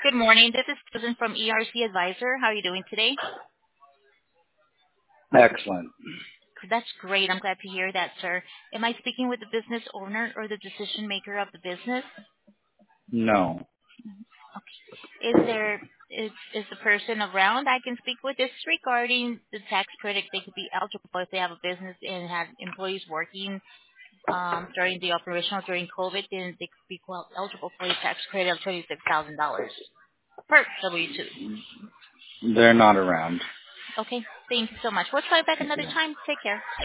Good morning. This is Susan from ERC Advisor. How are you doing today? Excellent. That's great. I'm glad to hear that, sir. Am I speaking with the business owner or the decision maker of the business? No. Is there is the person around I can speak with? This is regarding the tax credit. They could be eligible if they have a business and have employees working during the operational during COVID. Then they could be eligible for a tax credit of $26,000 per W-2. They're not around. Okay. Thank you so much. We'll try back Thank another you. time. Take care.